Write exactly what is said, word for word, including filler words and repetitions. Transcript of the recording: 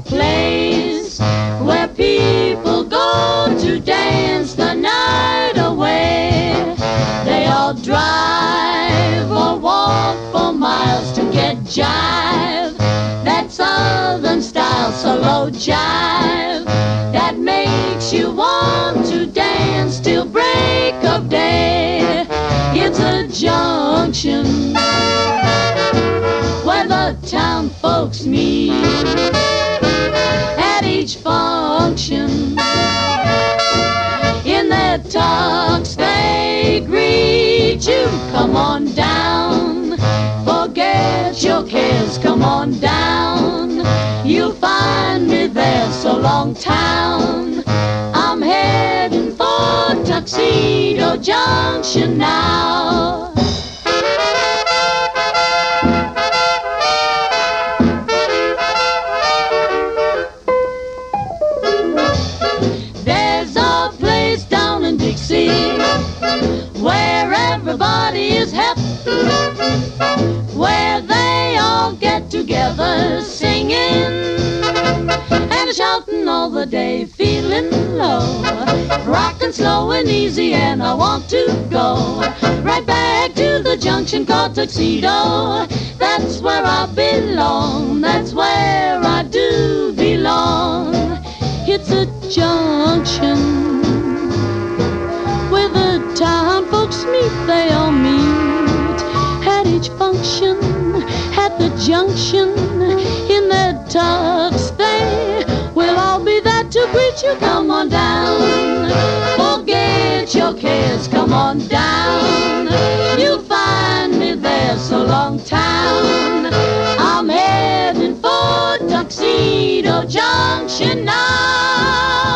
place where people go to dance the night away. They all drive or walk for miles to get jive, that southern style solo jive that makes you want to dance till break of day. It's a junction where the town folks meet at each function. In their tux they greet you. Come on down, forget your cares, come on down. You'll find me there, so long town. I'm heading for Tuxedo Junction now. There's a place down in Dixie where everybody is happy, where they all get together singing and shouting all the day, feeling low, rocking slow and easy, and I want to go right back to the junction called Tuxedo. That's where I belong, that's where I do belong. It's a junction where the town folks meet, they all meet at each function. At the junction in their tux they will all be there to greet you. Come on down, forget your cares, come on down. You'll find me there, so long town. I'm heading for Tuxedo Junction now.